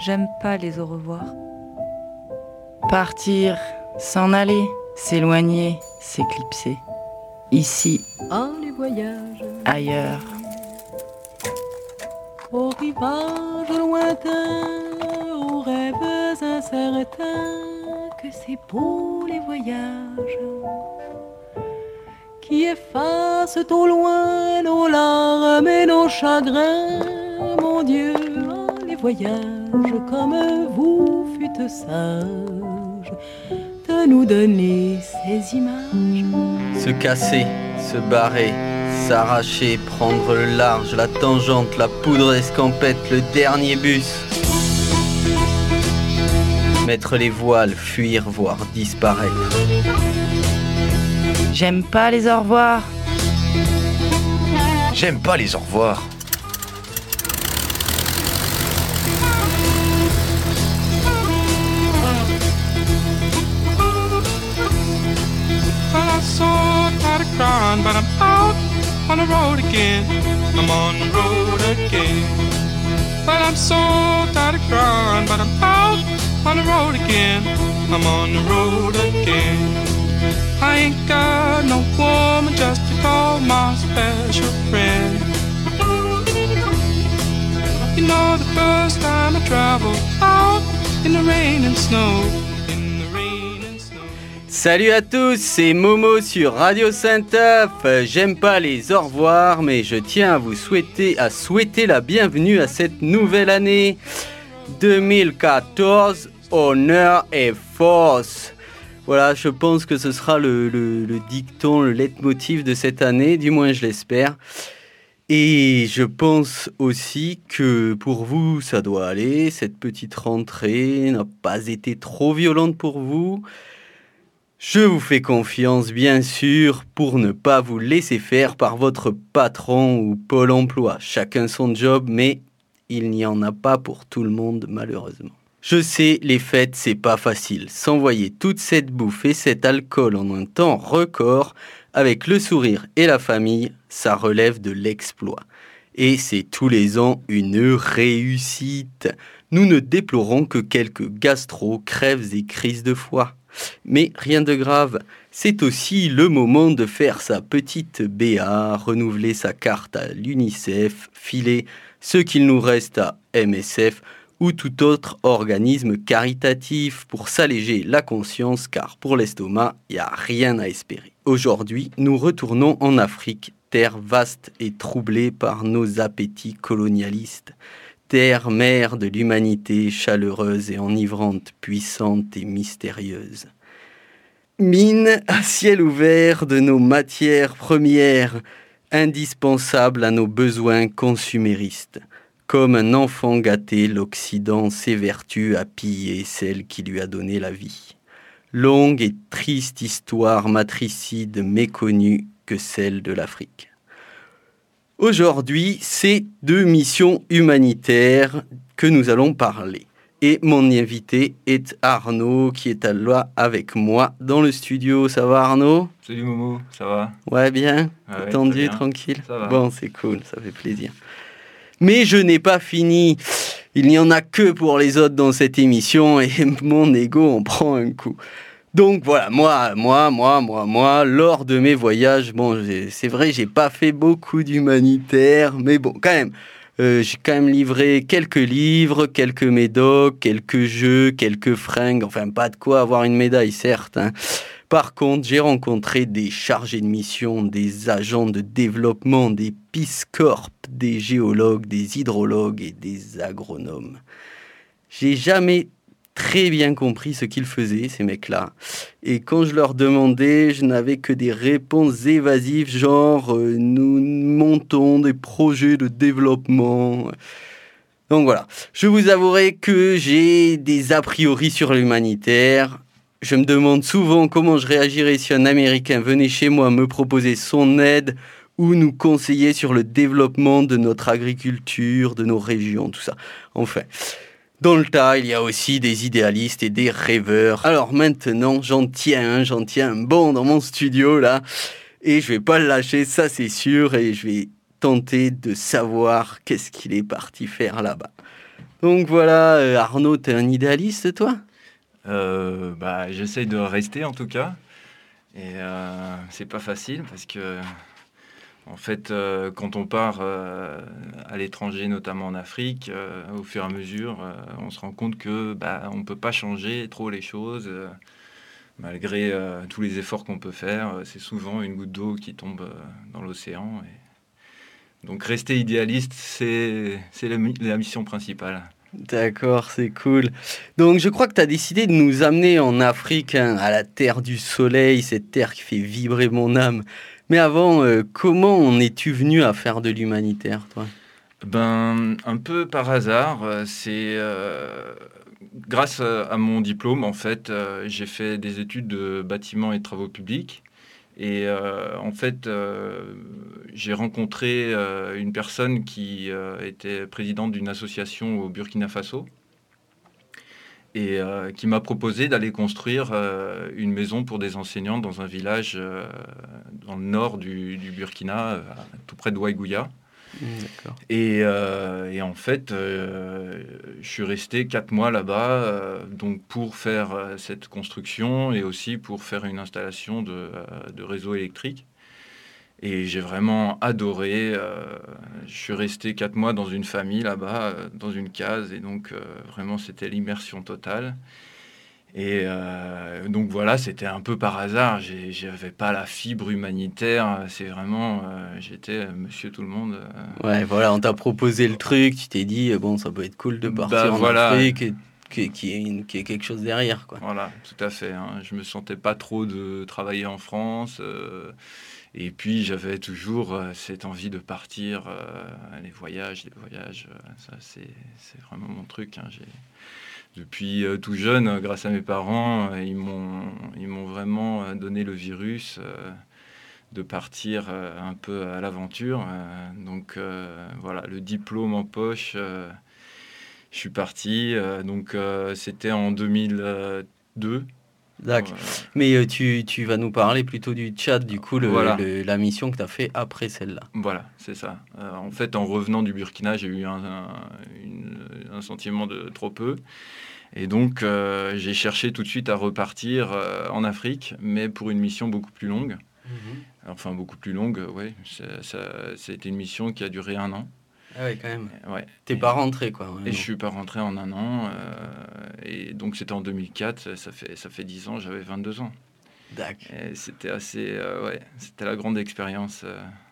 J'aime pas les au revoir. Partir, s'en aller, s'éloigner, s'éclipser. Ici, les voyages, ailleurs. au rivage lointain, aux rêves incertains, que c'est beau les voyages qui effacent au loin nos larmes et nos chagrins. Mon Dieu, les voyages comme vous fûtes sages de nous donner ces images. Se casser, se barrer, s'arracher, prendre le large, la tangente, la poudre d'escampette, le dernier bus. Mettre les voiles, fuir, voire disparaître. J'aime pas les au revoir. J'aime pas les au revoir. Well, I'm so tired of crying, but I'm out on the road again. I'm on the road again. Well, I'm so tired of crying, but I'm out on the road again. I'm on the road again. I ain't got no woman just to call my special friend. You know, the first time I traveled out in the rain and snow. Salut à tous, c'est Momo sur Radio Saint-Euf. J'aime pas les au revoir, mais je tiens à vous souhaiter la bienvenue à cette nouvelle année 2014, honneur et force. Voilà, je pense que ce sera le dicton, le leitmotiv de cette année, du moins je l'espère. Et je pense aussi que pour vous, ça doit aller. Cette petite rentrée n'a pas été trop violente pour vous. Je vous fais confiance, bien sûr, pour ne pas vous laisser faire par votre patron ou Pôle emploi. Chacun son job, mais il n'y en a pas pour tout le monde, malheureusement. Je sais, les fêtes, c'est pas facile. S'envoyer toute cette bouffe et cet alcool en un temps record, avec le sourire et la famille, ça relève de l'exploit. Et c'est tous les ans une réussite. Nous ne déplorons que quelques gastro, crèves et crises de foie. Mais rien de grave, c'est aussi le moment de faire sa petite BA, renouveler sa carte à l'UNICEF, filer ce qu'il nous reste à MSF ou tout autre organisme caritatif pour s'alléger la conscience, car pour l'estomac, il n'y a rien à espérer. Aujourd'hui, nous retournons en Afrique, terre vaste et troublée par nos appétits colonialistes. Terre, mère de l'humanité, chaleureuse et enivrante, puissante et mystérieuse. Mine à ciel ouvert de nos matières premières, indispensables à nos besoins consuméristes. Comme un enfant gâté, l'Occident s'évertue à piller celle qui lui a donné la vie. Longue et triste histoire matricide méconnue que celle de l'Afrique. Aujourd'hui, c'est de missions humanitaires que nous allons parler. Et mon invité est Arnaud, qui est là avec moi dans le studio. Ça va, Arnaud ? Salut Momo, ça va ? Ouais, bien. Ah ouais, Tendu, bien. tranquille. Ça va. Bon, c'est cool, ça fait plaisir. Mais je n'ai pas fini. Il n'y en a que pour les autres dans cette émission et mon ego en prend un coup. Donc voilà, moi, lors de mes voyages, bon, c'est vrai, j'ai pas fait beaucoup d'humanitaire, mais bon, quand même, j'ai quand même livré quelques livres, quelques médocs, quelques jeux, quelques fringues, enfin pas de quoi avoir une médaille, certes, hein. Par contre, j'ai rencontré des chargés de mission, des agents de développement, des Peace Corps, des géologues, des hydrologues et des agronomes. J'ai jamais très bien compris ce qu'ils faisaient, ces mecs-là. Et quand je leur demandais, je n'avais que des réponses évasives, genre nous montons des projets de développement. Donc voilà, je vous avouerai que j'ai des a priori sur l'humanitaire. Je me demande souvent comment je réagirais si un Américain venait chez moi me proposer son aide ou nous conseiller sur le développement de notre agriculture, de nos régions, tout ça. Enfin, dans le tas, il y a aussi des idéalistes et des rêveurs. Alors maintenant, j'en tiens un bon dans mon studio là, et je vais pas le lâcher, ça c'est sûr, et je vais tenter de savoir qu'est-ce qu'il est parti faire là-bas. Donc voilà, Arnaud, t'es un idéaliste, toi? J'essaye de rester en tout cas. Et c'est pas facile parce que, en fait, quand on part à l'étranger, notamment en Afrique, au fur et à mesure, on se rend compte que on peut pas changer trop les choses. Malgré tous les efforts qu'on peut faire, c'est souvent une goutte d'eau qui tombe dans l'océan. Donc rester idéaliste, c'est la mission principale. D'accord, c'est cool. Donc je crois que tu as décidé de nous amener en Afrique, hein, à la terre du soleil, cette terre qui fait vibrer mon âme. Mais avant, comment en es-tu venu à faire de l'humanitaire, toi? Un peu par hasard, c'est grâce à mon diplôme, en fait, j'ai fait des études de bâtiments et de travaux publics. Et en fait, j'ai rencontré une personne qui était présidente d'une association au Burkina Faso et qui m'a proposé d'aller construire une maison pour des enseignants dans un village dans le nord du Burkina, tout près de Ouaïgouya. D'accord. Et en fait, je suis resté 4 mois là-bas donc pour faire cette construction et aussi pour faire une installation de réseau électrique. Et j'ai vraiment adoré. Je suis resté 4 mois dans une famille là-bas, dans une case. Et donc, vraiment, c'était l'immersion totale. Et donc voilà, c'était un peu par hasard. J'avais pas la fibre humanitaire. C'est vraiment, j'étais monsieur tout le monde. Ouais, voilà, on t'a proposé le truc, tu t'es dit, bon, ça peut être cool de partir en voilà. Afrique, et qui est quelque chose derrière, quoi. Voilà, tout à fait. Hein. Je me sentais pas trop de travailler en France. Et puis, j'avais toujours cette envie de partir. Les voyages, ça, c'est vraiment mon truc. Hein. Depuis tout jeune, grâce à mes parents, ils m'ont vraiment donné le virus de partir un peu à l'aventure. Donc voilà, le diplôme en poche, je suis parti. C'était en 2002. D'accord. Mais tu vas nous parler plutôt du Tchad, du coup, Voilà. la mission que tu as fait après celle-là. Voilà, c'est ça. En fait, en revenant du Burkina, j'ai eu un sentiment de trop peu. Et donc, j'ai cherché tout de suite à repartir en Afrique, mais pour une mission beaucoup plus longue. Enfin, beaucoup plus longue, oui. Ça a été une mission qui a duré 1 an. Ah ouais, quand même. Ouais. T'es pas rentré, quoi. Et je suis pas rentré en 1 an. Et donc, c'était en 2004. Ça fait 10 ans, j'avais 22 ans. D'accord. Et c'était assez... c'était la grande expérience.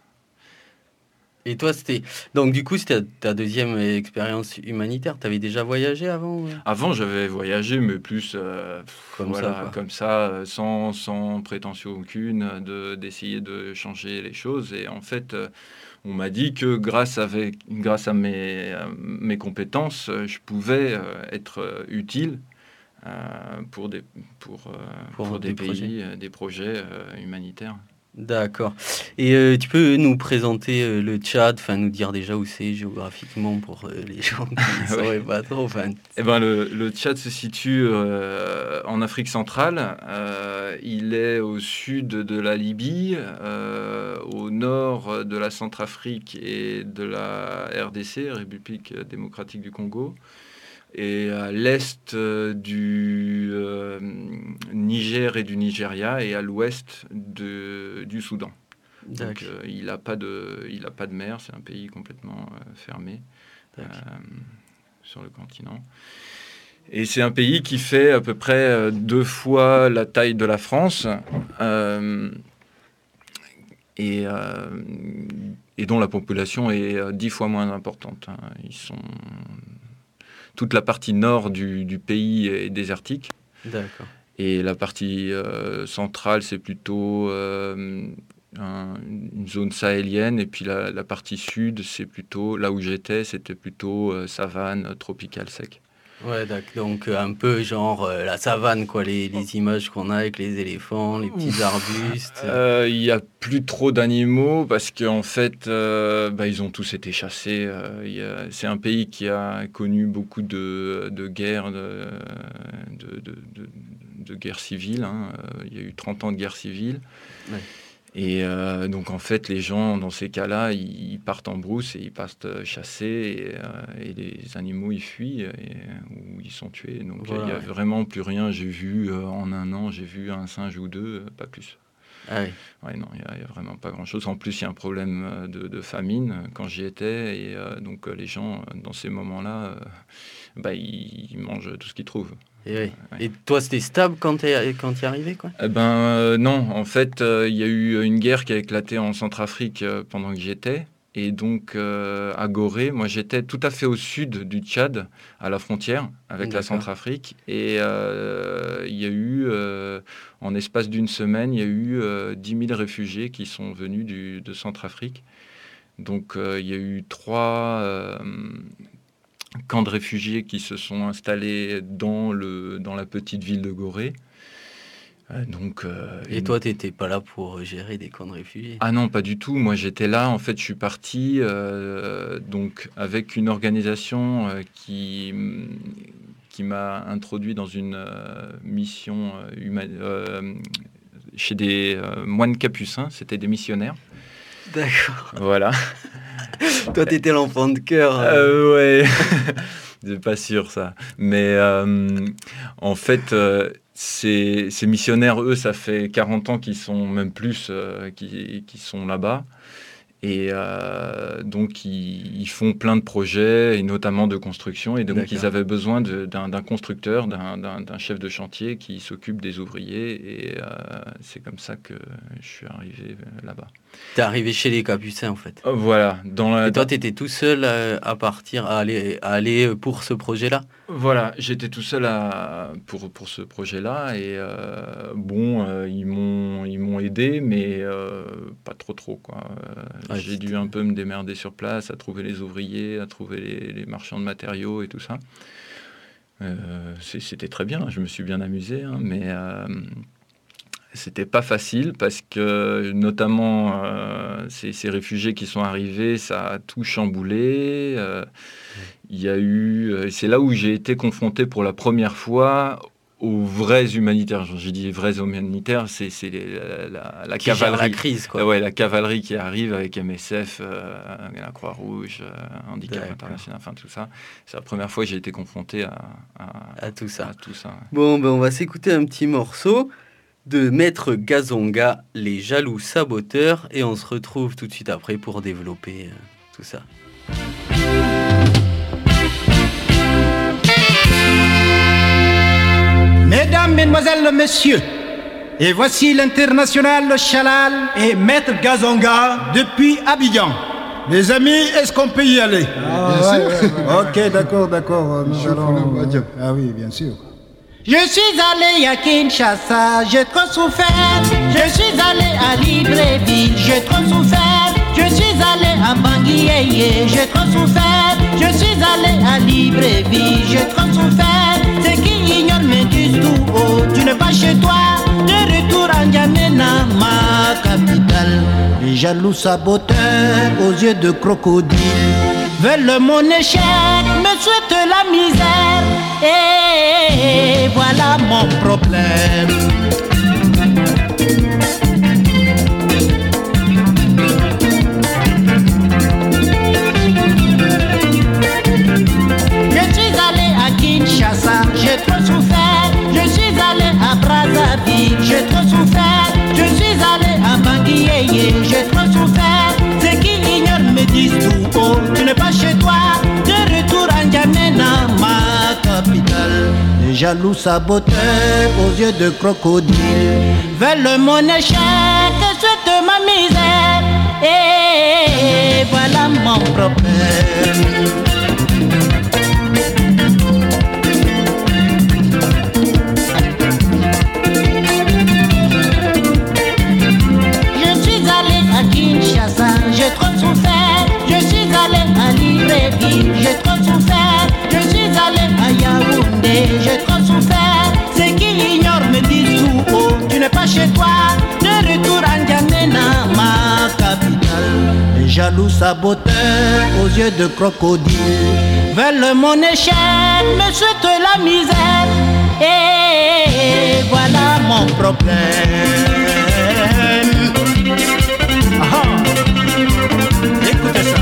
Et toi, donc du coup, c'était ta deuxième expérience humanitaire. T'avais déjà voyagé avant? Avant, j'avais voyagé, mais plus comme ça, sans prétention aucune, d'essayer de changer les choses. Et en fait, on m'a dit que grâce à mes compétences, je pouvais être utile pour des pays, des projets humanitaires. D'accord. Et tu peux nous présenter le Tchad, enfin nous dire déjà où c'est géographiquement pour les gens qui ne sauraient pas trop. Le Tchad se situe en Afrique centrale. Il est au sud de la Libye, au nord de la Centrafrique et de la RDC, République démocratique du Congo, et à l'est du Niger et du Nigeria, et à l'ouest du Soudan. Donc il n'a pas de mer, c'est un pays complètement fermé sur le continent. Et c'est un pays qui fait à peu près 2 fois la taille de la France et dont la population est 10 fois moins importante. Toute la partie nord du pays est désertique. D'accord. Et la partie centrale, c'est plutôt une zone sahélienne. Et puis la partie sud, c'est plutôt, là où j'étais, c'était plutôt savane tropicale sec. Ouais, d'accord. Donc un peu genre la savane, quoi, les images qu'on a avec les éléphants, les petits arbustes. Il n'y a plus trop d'animaux parce qu'en fait, ils ont tous été chassés. C'est un pays qui a connu beaucoup de guerres, de guerres civiles. Hein. Il y a eu 30 ans de guerre civile. Ouais. Et donc en fait, les gens dans ces cas-là, ils partent en brousse et ils partent chasser et les animaux ils fuient ou ils sont tués. Donc il n'y a vraiment plus rien. J'ai vu en un an, j'ai vu un singe ou deux, pas plus. Ah oui. Ouais, non, il n'y a vraiment pas grand-chose. En plus, il y a un problème de famine quand j'y étais. Et donc les gens, dans ces moments-là, ils mangent tout ce qu'ils trouvent. Et, oui. Et toi, c'était stable quand tu es arrivé, quoi ? Non, en fait, il y a eu une guerre qui a éclaté en Centrafrique pendant que j'y étais. Et donc, à Gorée, moi, j'étais tout à fait au sud du Tchad, à la frontière avec la Centrafrique. Et il y a eu, en espace d'une semaine, il y a eu 10 000 réfugiés qui sont venus de Centrafrique. Donc, il y a eu 3... camps de réfugiés qui se sont installés dans la petite ville de Gorée. Et toi, tu n'étais pas là pour gérer des camps de réfugiés ? Ah non, pas du tout. Moi, j'étais là. En fait, je suis parti donc, avec une organisation qui m'a introduit dans une mission chez des moines capucins. C'était des missionnaire. D'accord. Voilà. Toi, t'étais l'enfant de cœur. Ouais. C'est pas sûr, ça. Mais en fait, ces missionnaires, eux, ça fait 40 ans qu'ils sont, même plus, qui sont là-bas. Et donc, ils font plein de projets, et notamment de construction. Et donc, ils avaient besoin d'un constructeur, d'un chef de chantier qui s'occupe des ouvriers. Et c'est comme ça que je suis arrivé là-bas. T'es arrivé chez les Capucins, en fait. Voilà. Et toi, t'étais tout seul à partir, à aller pour ce projet-là ? Voilà, j'étais tout seul pour ce projet-là. Et ils m'ont aidé, mais pas trop, quoi. J'ai dû un peu me démerder sur place, à trouver les ouvriers, à trouver les marchands de matériaux et tout ça. C'était très bien, je me suis bien amusé, hein, mais c'était pas facile parce que notamment ces réfugiés qui sont arrivés, ça a tout chamboulé. Il y a eu, c'est là où j'ai été confronté pour la première fois aux vrais humanitaires. J'ai dit vrais humanitaires, c'est la cavalerie. La crise, quoi. Ouais, la cavalerie qui arrive avec MSF, la Croix-Rouge, Handicap International, enfin tout ça. C'est la première fois que j'ai été confronté à tout ça. Bon, on va s'écouter un petit morceau de Maître Gazonga, Les Jaloux Saboteurs, et on se retrouve tout de suite après pour développer tout ça. Mesdames, Mesdemoiselles, Messieurs, et voici l'international Chalal et Maître Gazonga depuis Abidjan. Les amis, est-ce qu'on peut y aller ? Ok, d'accord. Nous allons... Ah oui, bien sûr. Je suis allé à Kinshasa, j'ai trop souffert. Je suis allé à Libreville, j'ai trop souffert. Je suis allé à Bangui, j'ai trop souffert. Je suis allé à Libreville, j'ai trop souffert. C'est qui ignore me disent tout haut, tu n'es pas chez toi. De retour à N'Djamena, ma capitale. Les jaloux saboteurs aux yeux de crocodile veulent mon échec, me souhaitent la misère. Et voilà mon problème. Je suis allé à Kinshasa, j'ai trop souffert. Je suis allé à Brazzaville, j'ai trop souffert. Je suis allé à Bangui, j'ai trop souffert. C'est qui ignore me disent tout haut, tu n'es pas chez toi. De retour à N'Djamena, ma capitale. Les jaloux saboteurs aux yeux de crocodile veulent mon échec, souhaitent ma misère. Et voilà mon problème. J'ai trop souffert, je suis allé à Libreville, j'ai trop souffert, je suis allé à Yaoundé, j'ai trop souffert. C'est qui ignore me disent tout haut, tu n'es pas chez toi. De retour à N'Djamena, ma capitale. Les jaloux saboteurs aux yeux de crocodile veulent mon échec, me souhaitent la misère. Et voilà mon problème. Ah, écoutez ça.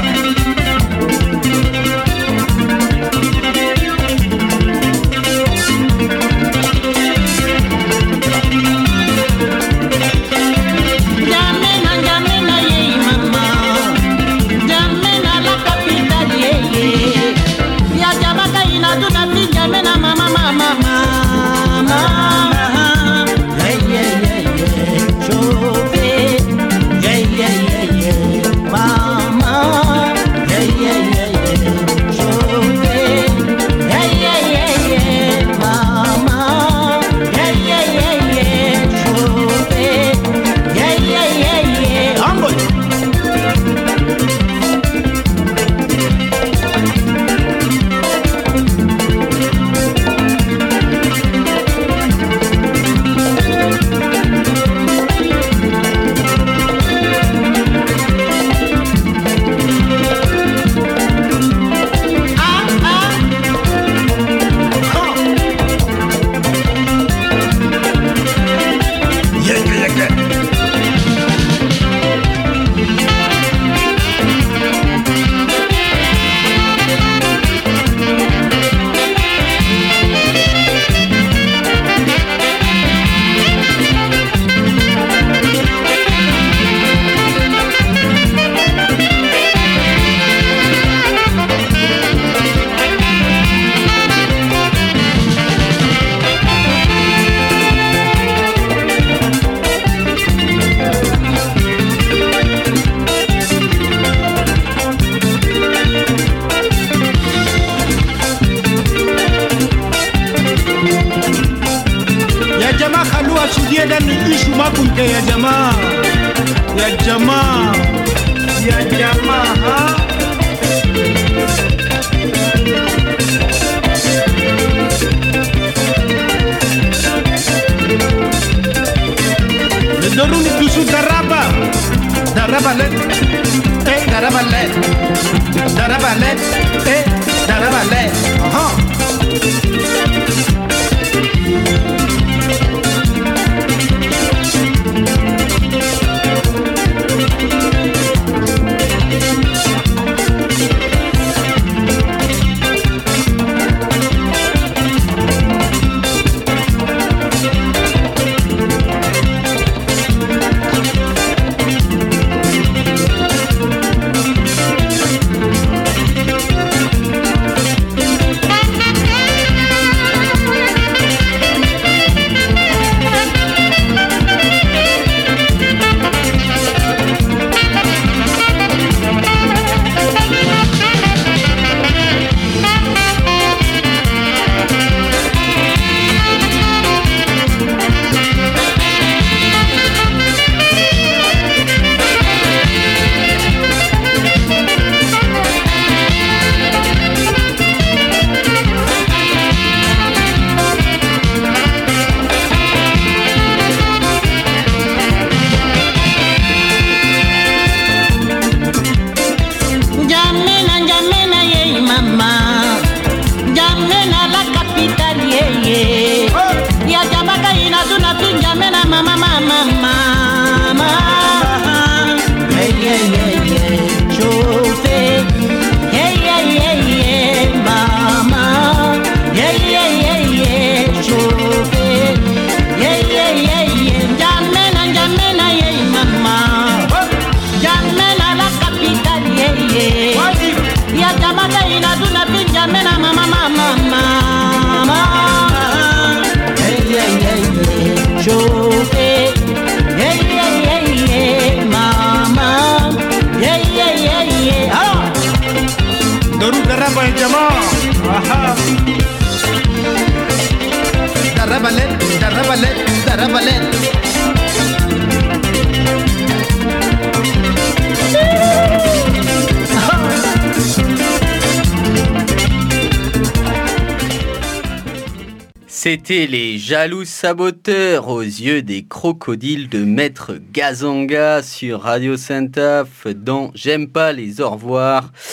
C'était les jaloux saboteurs aux yeux des crocodiles de Maître Gazanga sur Radio Saint-Af dans J'aime pas les au revoir.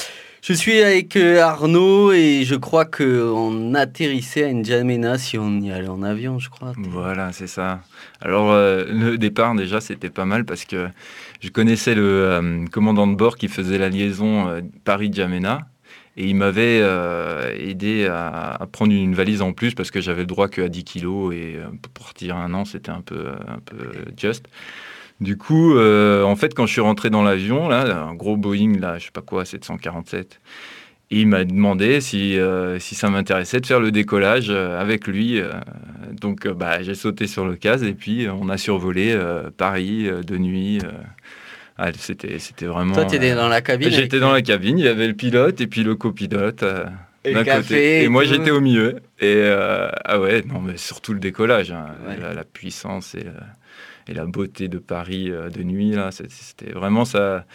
Je suis avec Arnaud et je crois qu'on atterrissait à N'Djamena si on y allait en avion, je crois. Voilà, c'est ça. Alors, le départ, déjà, c'était pas mal parce que je connaissais le commandant de bord qui faisait la liaison Paris-N'Djamena. Et il m'avait aidé à prendre une valise en plus parce que j'avais le droit qu'à 10 kilos et pour partir un an, c'était un peu just. Du coup, en fait, quand je suis rentré dans l'avion, là, un gros Boeing, là, je sais pas quoi, 747, et il m'a demandé si ça m'intéressait de faire le décollage avec lui. Donc, j'ai sauté sur le CAS et puis on a survolé Paris de nuit. C'était vraiment... Toi, tu étais dans la cabine. J'étais dans la cabine, il y avait le pilote et puis le copilote et d'un le café, côté. Et moi, tout. j'étais au milieu. Et non, mais surtout le décollage, hein, Ouais. la puissance et la beauté de Paris de nuit, là, c'était vraiment ça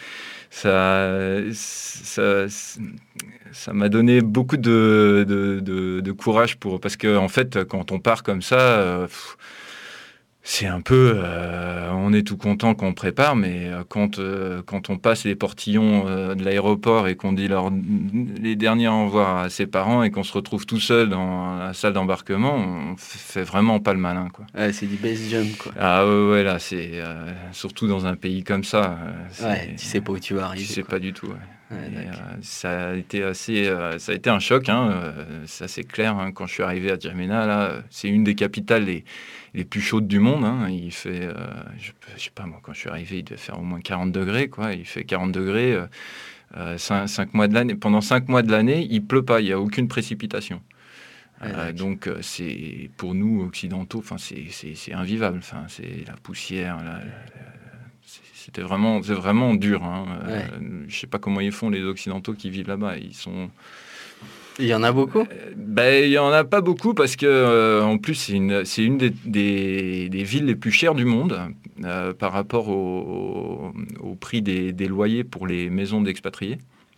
m'a donné beaucoup de courage parce que en fait, quand on part comme ça, c'est un peu, on est tout content qu'on prépare, mais quand on passe les portillons de l'aéroport et qu'on dit les derniers au revoir à ses parents et qu'on se retrouve tout seul dans la salle d'embarquement, on fait vraiment pas le malin, quoi. Ouais, c'est du base jump, quoi. Ah ouais, là, c'est surtout dans un pays comme ça. Tu sais pas où tu vas arriver. Tu sais quoi. pas du tout. Ouais. Ouais, ça a été ça a été un choc, hein, ça c'est clair. Hein, quand je suis arrivé à N'Djamena, là, c'est une des capitales les plus chaudes du monde. Hein. Il fait, je sais pas moi, quand je suis arrivé, il devait faire au moins 40 degrés, quoi. Il fait 40 degrés 5 mois de l'année. Pendant 5 mois de l'année, il pleut pas, il y a aucune précipitation. Donc c'est pour nous occidentaux, c'est invivable. C'est la poussière. C'est vraiment dur. Hein. Je sais pas comment ils font les occidentaux qui vivent là-bas. Il y en a beaucoup. Il y en a pas beaucoup parce que en plus c'est une des villes les plus chères du monde par rapport au prix des loyers pour les maisons d'expatriés.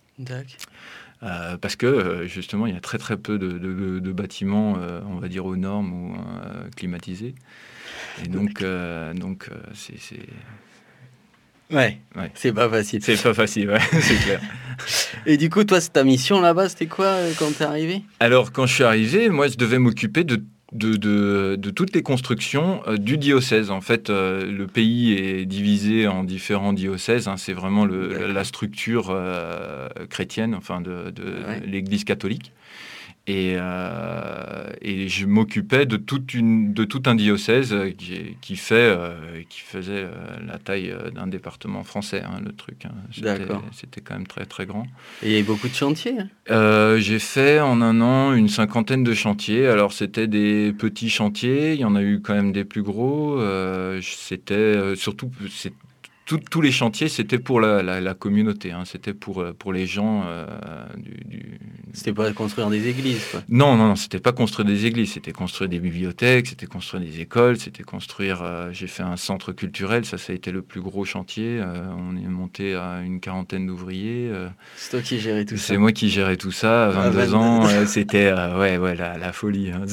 Parce que justement il y a très très peu de bâtiments, on va dire aux normes ou climatisés. Et donc c'est Ouais, c'est pas facile. C'est pas facile, ouais, c'est clair. Et du coup, toi, ta mission là-bas, c'était quoi quand t'es arrivé ? Alors, quand je suis arrivé, moi, je devais m'occuper de toutes les constructions du diocèse. En fait, le pays est divisé en différents diocèses. Hein, c'est vraiment la structure chrétienne, enfin de l'Église catholique. Et je m'occupais de tout un diocèse qui faisait la taille d'un département français, hein, le truc. Hein. C'était quand même très, très grand. Et il y avait beaucoup de chantiers, hein. J'ai fait en un an une 50aine de chantiers. Alors, c'était des petits chantiers. Il y en a eu quand même des plus gros. C'était surtout... Tous les chantiers, c'était pour la communauté. Hein. C'était pour les gens C'était pas construire des églises, quoi. Non, c'était pas construire des églises. C'était construire des bibliothèques, c'était construire des écoles, c'était construire... j'ai fait un centre culturel, ça a été le plus gros chantier. On est monté à une 40aine d'ouvriers. C'est toi qui gérais tout ça. C'est moi qui gérais tout ça, à 22 ans. C'était la folie. Hein.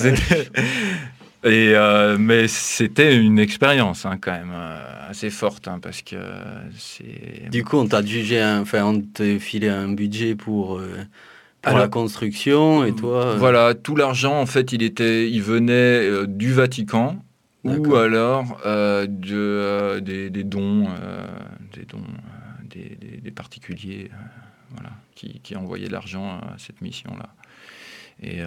Mais c'était une expérience quand même assez forte parce que c'est... Du coup, on t'a on te filé un budget pour la construction et toi... Voilà, tout l'argent en fait il venait du Vatican. D'accord. Ou alors des dons des particuliers qui envoyaient de l'argent à cette mission-là. Et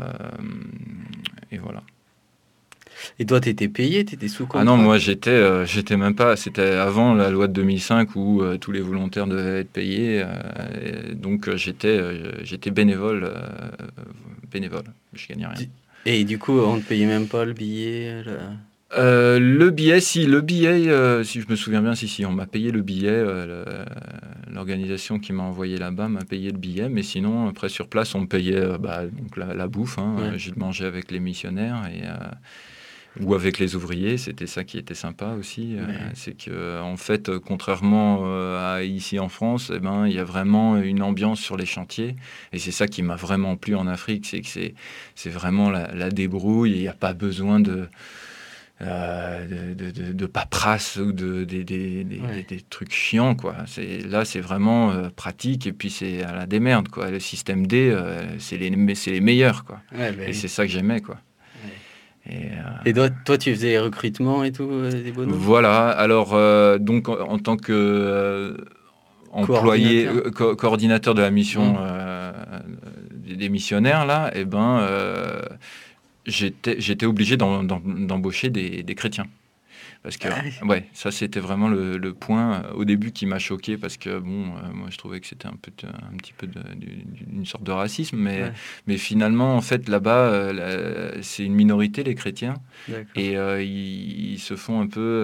voilà. Et toi, t'étais payé, t'étais sous contrat ? Ah non, moi j'étais même pas. C'était avant la loi de 2005 où tous les volontaires devaient être payés. Donc j'étais bénévole. Je gagnais rien. Et du coup, on ne payait même pas le billet le billet, si je me souviens bien, si, on m'a payé le billet. L'organisation qui m'a envoyé là-bas m'a payé le billet, mais sinon, après sur place, on me payait donc la bouffe. Hein, j'ai mangé avec les missionnaires ou avec les ouvriers, c'était ça qui était sympa aussi. C'est que en fait, contrairement à ici en France, il y a vraiment une ambiance sur les chantiers, et c'est ça qui m'a vraiment plu en Afrique, c'est que c'est vraiment la débrouille, et il n'y a pas besoin de paperasse ou des trucs chiants, quoi. C'est vraiment pratique, et puis c'est à la démerde, quoi. Le système D, c'est les meilleurs, quoi. Ouais, et c'est ça que j'aimais, quoi. Et toi, tu faisais les recrutements et tout, des bonhommes? Voilà. Alors, donc, en tant que employé, coordinateur de la mission des missionnaires, là, j'étais obligé d'embaucher des chrétiens. Parce que, ça, c'était vraiment le point au début qui m'a choqué, parce que, moi, je trouvais que c'était un petit peu une sorte de racisme, mais finalement, en fait, là-bas, c'est une minorité, les chrétiens, et ils se font un peu,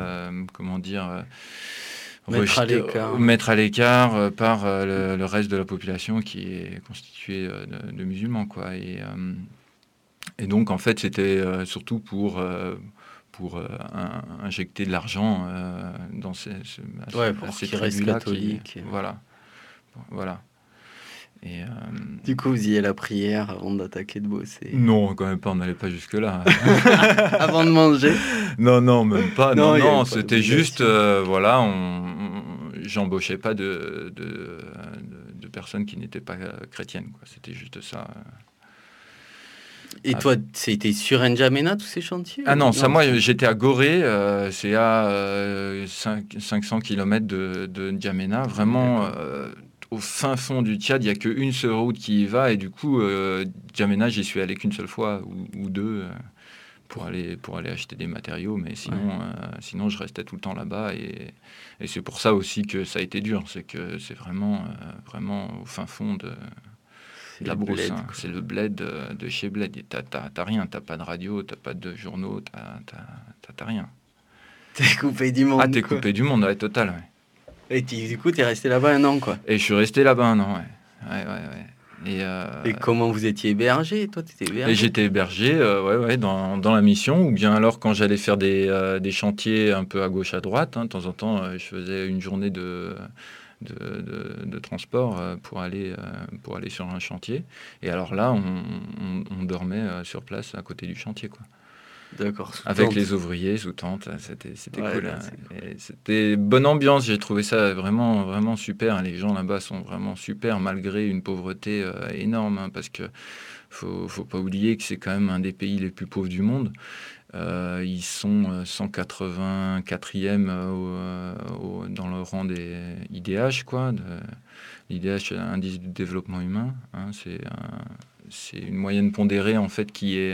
mettre à l'écart par le reste de la population qui est constituée de musulmans, quoi. Et donc, en fait, c'était surtout pour injecter de l'argent dans ces tribus-là. Voilà. Et, du coup, vous y allez à la prière avant d'attaquer, de bosser? Non, quand même pas, on n'allait pas jusque-là. Avant de manger? Non, même pas. Non, c'était juste, j'embauchais pas de personnes qui n'étaient pas chrétiennes, quoi. C'était juste ça. Et toi, c'était sur N'Djamena, tous ces chantiers? Ah non, moi, j'étais à Gorée, c'est à 500 km de N'Djamena, vraiment au fin fond du Tchad. Il n'y a qu'une seule route qui y va, et du coup, N'Djamena, j'y suis allé qu'une seule fois ou deux pour aller acheter des matériaux, mais sinon, je restais tout le temps là-bas, et c'est pour ça aussi que ça a été dur, c'est que c'est vraiment au fin fond de la brousse, c'est le bled de chez bled. T'as rien, t'as pas de radio, t'as pas de journaux, t'as rien. T'es coupé du monde. Ah, t'es coupé du monde, total. Ouais. Et du coup, t'es resté là-bas 1 an, quoi. Et je suis resté là-bas 1 an, ouais. Et comment vous étiez hébergé? Toi, t'étais hébergé? Et j'étais hébergé, dans la mission, ou bien alors quand j'allais faire des chantiers un peu à gauche, à droite, de temps en temps, je faisais une journée de transport pour aller sur un chantier, et alors là on dormait sur place à côté du chantier, quoi. D'accord. Avec les ouvriers sous tente, c'était cool, et c'était bonne ambiance. J'ai trouvé ça vraiment vraiment super. Les gens là-bas sont vraiment super, malgré une pauvreté énorme, parce que faut pas oublier que c'est quand même un des pays les plus pauvres du monde. Ils sont 184e dans le rang des IDH, quoi. L'IDH, indice du développement humain, c'est une moyenne pondérée, en fait, qui est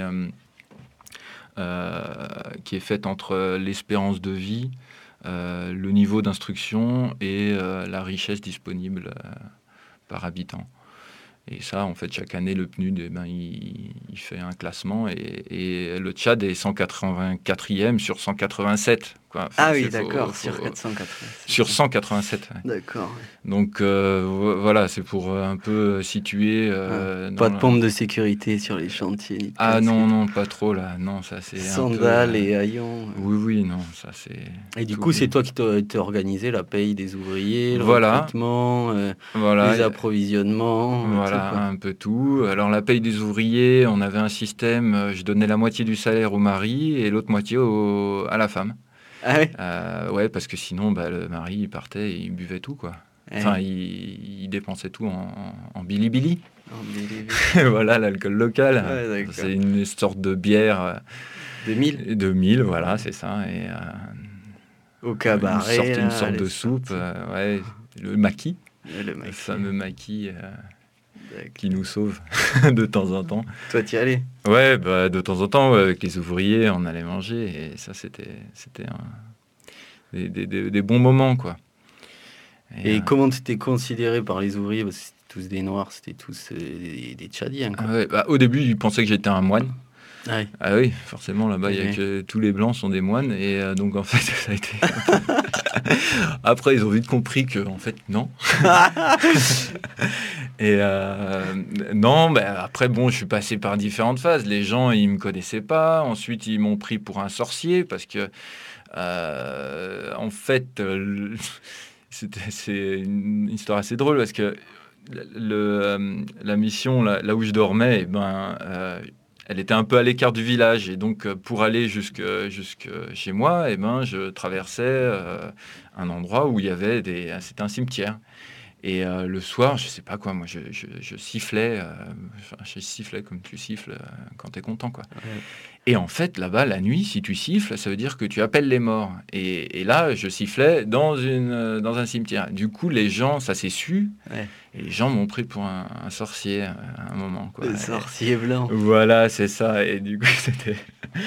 faite entre l'espérance de vie, le niveau d'instruction et la richesse disponible par habitant. Et ça, en fait, chaque année, le PNUD, il fait un classement, et le Tchad est 184e sur 187. Quoi. Enfin, d'accord, sur 487. Sur 187. Ouais. D'accord. Donc, voilà, c'est pour un peu situer... pas de pompe de sécurité sur les chantiers. Ah non, pas trop, là. Non, ça, c'est sandales et haillons. Oui, non, ça, c'est... Et du coup, c'est toi qui t'as organisé la paye des ouvriers, le recrutement, les approvisionnements... Voilà, un peu tout. Alors, la paye des ouvriers, on avait un système, je donnais la moitié du salaire au mari et l'autre moitié à la femme. Ah oui? Ouais, parce que sinon, le mari, il partait et il buvait tout, quoi. Enfin, il dépensait tout en bilibili. Voilà, l'alcool local. Ouais, c'est une sorte de bière... 2000, voilà, c'est ça. Et, au cabaret. Une sorte de soupe, le maquis. Le fameux maquis... qui nous sauve de temps en temps. Toi, t'y allais? Ouais, de temps en temps, avec les ouvriers, on allait manger, et ça, c'était des bons moments, quoi. Et comment tu étais considéré par les ouvriers? Parce que c'était tous des Noirs, c'était tous des Tchadiens, quoi. Ouais, au début, ils pensaient que j'étais un moine. Ah oui. Ah oui, forcément, là-bas, il y a que tous les Blancs sont des moines, et donc, en fait, ça a été... Après, ils ont vite compris que, en fait, non. Et non, après, je suis passé par différentes phases. Les gens, ils me connaissaient pas. Ensuite, ils m'ont pris pour un sorcier, parce que, en fait, c'est une histoire assez drôle, parce que la mission, là où je dormais, elle était un peu à l'écart du village. Et donc, pour aller jusque chez moi, je traversais un endroit où il y avait c'était un cimetière. Et le soir, je sais pas quoi, moi, je sifflais, je sifflais comme tu siffles quand tu es content, quoi. Ouais. Et en fait, là-bas, la nuit, si tu siffles, ça veut dire que tu appelles les morts. Et là, je sifflais dans un cimetière. Du coup, les gens, ça s'est su, et les gens m'ont pris pour un sorcier à un moment, quoi. Le sorcier blanc. Voilà, c'est ça. Et du coup, c'était...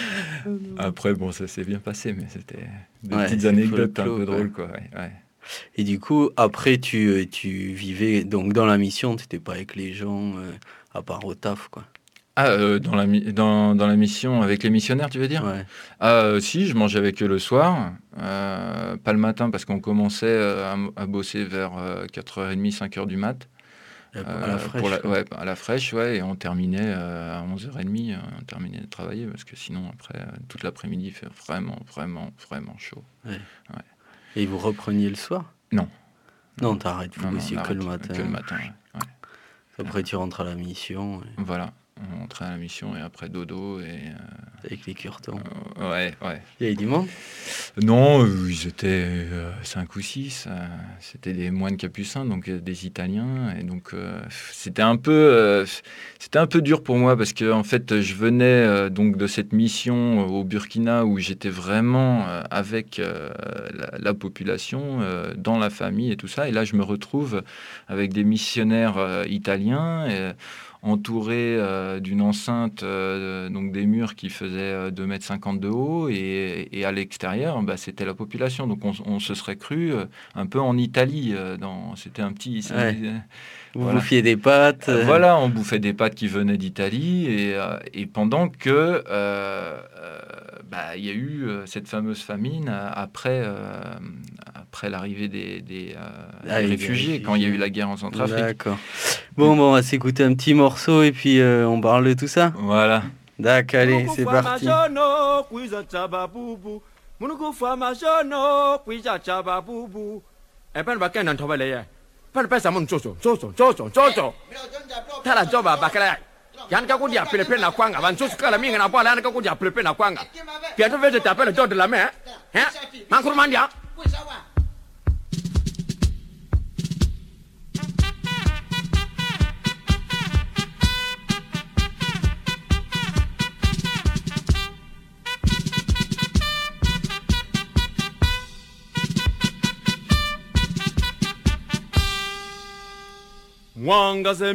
Après, bon, ça s'est bien passé, mais c'était des petites anecdotes un peu drôles, quoi. Ouais. Et du coup, après, tu vivais donc dans la mission, tu n'étais pas avec les gens, à part au taf, quoi. Dans la mission avec les missionnaires, tu veux dire ? Ouais. Si, je mangeais avec eux le soir, pas le matin parce qu'on commençait à bosser vers 4h30, 5h du mat. À la fraîche. À la fraîche, et on terminait à 11h30, on terminait de travailler parce que sinon, après, toute l'après-midi, il fait vraiment, vraiment, vraiment chaud. Ouais. Et vous repreniez le soir ? Non. Non, t'arrêtes aussi que le matin. Que le matin, ouais. Après, tu rentres à la mission. Voilà, on rentrait à la mission et après dodo. Avec les curtons. Ouais. Il y avait du monde ? Non, ils étaient 5 ou 6. C'était des moines capucins, donc des Italiens. Et donc, c'était un peu dur pour moi parce que en fait, je venais donc de cette mission au Burkina où j'étais vraiment avec la population, dans la famille et tout ça. Et là, je me retrouve avec des missionnaires italiens. Entouré d'une enceinte, donc des murs qui faisaient 2,50 m de haut, et à l'extérieur, c'était la population. Donc on se serait cru un peu en Italie. C'était un petit... Vous bouffiez des pâtes. Voilà, on bouffait des pâtes qui venaient d'Italie, et pendant que il y a eu cette fameuse famine après l'arrivée des réfugiés, quand il y a eu la guerre en Centrafrique. D'accord. Bon, on va s'écouter un petit morceau et puis on parle de tout ça. Voilà. D'accord, allez, c'est parti. Yan ka kudia pepe na kwanga ban susu kala minga na bola yan ka kudia pepe na kwanga Pietro vede t'appelle le de la main hein Mankuru mandia Mwanga c'est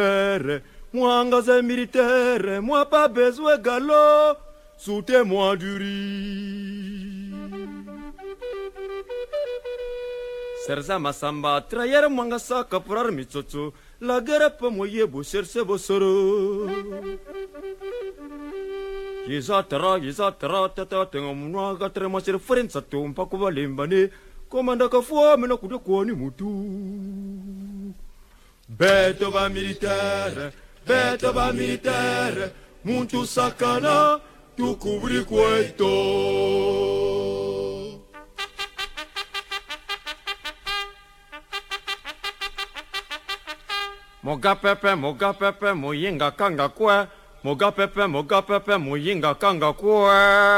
militaire, moi pas besoin galop, soutez-moi du riz. Serza masamba, trayer mwanga sa kapurar mitsotso, la guerre pas moye bo chercher bo soro. Yizatara, tata, tengo mwa gatre mo sir frenza to mpako balimbane, komanda ka fo mena kude ko ni mutu. Beto ba militaire, muntu sakana, tu cubri cueto. Moga pepe, moyinga kanga kwe. Moga pepe, moyinga kanga kwe.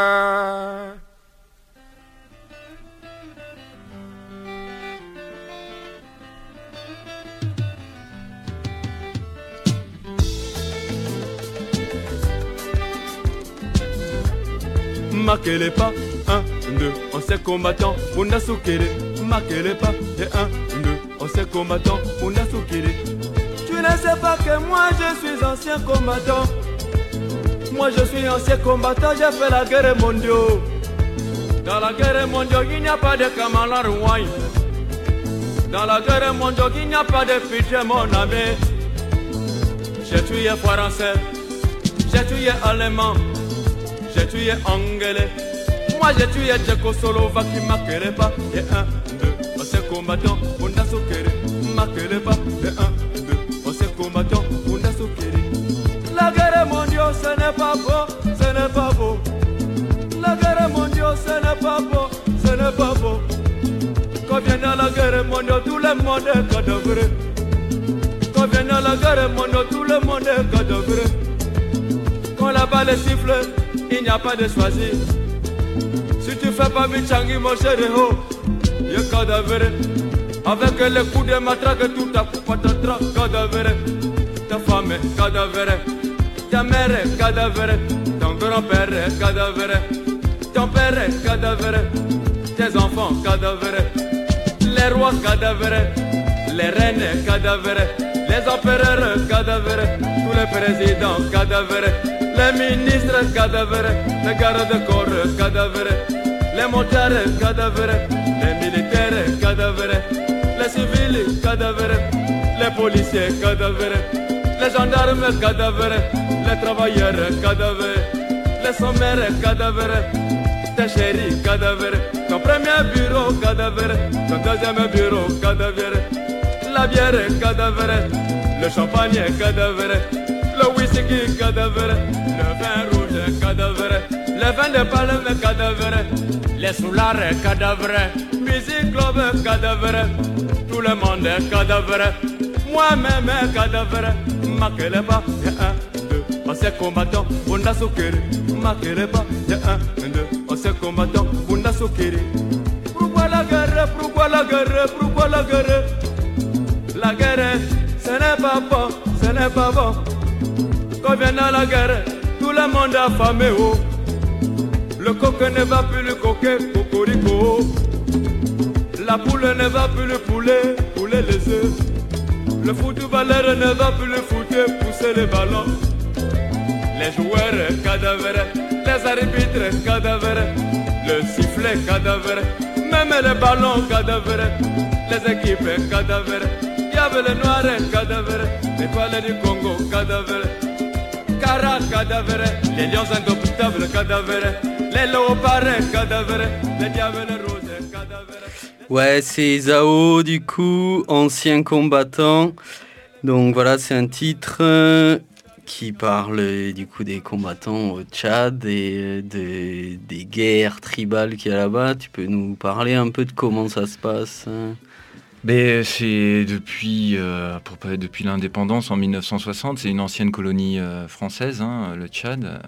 Marquez-les pas, 1, 2, on s'est combattant, on a soukéré. Marquez-les pas, et 1, 2, on s'est combattant, on a soukéré. Tu ne sais pas que moi je suis ancien combattant. Moi je suis ancien combattant, j'ai fait la guerre mondiale. Dans la guerre mondiale, il n'y a pas de camarades rouailles. Dans la guerre mondiale, il n'y a pas de pitié, mon ami. J'ai tué français, j'ai tué allemand. J'ai tué anglais, moi j'ai tué Tchécoslovaque qui marquerait pas. Et 1, 2, on s'est combattant, on a soukéré. Marquerait pas. Et 1, 2, on s'est combattant, on a soukéré. La guerre mondiale, ce n'est pas beau, ce n'est pas beau. La guerre mondiale, ce n'est pas beau, ce n'est pas beau. Quand vient la guerre mondiale, tout le monde est cadavre. Quand vient la guerre mondiale, tout le monde est cadavre. Quand la fait pas les sifflets, il n'y a pas de choisi. Si tu fais pas Michangi, mon chéri, oh, y'a cadavre. Avec les coups de matraque, tout à coup, patatras, cadavre. Ta femme est cadavre, ta mère est cadavre, ton grand-père est cadavre, ton père est cadavre, tes enfants cadavre, les rois cadavre, les reines cadavre, les empereurs cadavre, tous les présidents cadavre, les ministres cadavre, les gardes-corps cadavre, les motards cadavre, les militaires cadavre, les civils cadavre, les policiers cadavre, les gendarmes cadavres, les travailleurs cadavres, les sommaires cadavres, tes chéris cadavres, ton premier bureau cadavre, ton deuxième bureau cadavre, la bière cadavre, le champagne cadavre, le whisky cadavre, le vin rouge cadavre, le vin de palme cadavre, les soulards cadavres, musique club cadavre, tout le monde cadavre, moi-même cadavre. Makeleba, y'a 1, 2, on s'est combattant, on a soukéré. Makeleba, y'a 1, 2, on s'est combattant, on a soukéré. Pourquoi la guerre, pourquoi la guerre, pourquoi la guerre? La guerre, ce n'est pas bon, ce n'est pas bon. Quand vient dans la guerre, tout le monde a affamé, oh. Le coq ne va plus le coquer, cocorico. La poule ne va plus le poulet, poulet les œufs. Le footballeur ne va plus le footer, pousser les ballons. Les joueurs cadavres, les arbitres cadavres, le sifflet cadavre, même les ballons cadavres, les équipes cadavres. Il y avait les noirs cadavres, les toiles du Congo cadavres, Cara cadavres, les lions indomptables cadavres, les léopards cadavres, les diables roses cadavres. Ouais, c'est Zao, du coup, ancien combattant. Donc voilà, c'est un titre qui parle du coup des combattants au Tchad et des guerres tribales qu'il y a là-bas. Tu peux nous parler un peu de comment ça se passe? Ben, c'est depuis l'indépendance en 1960, c'est une ancienne colonie française, hein, le Tchad.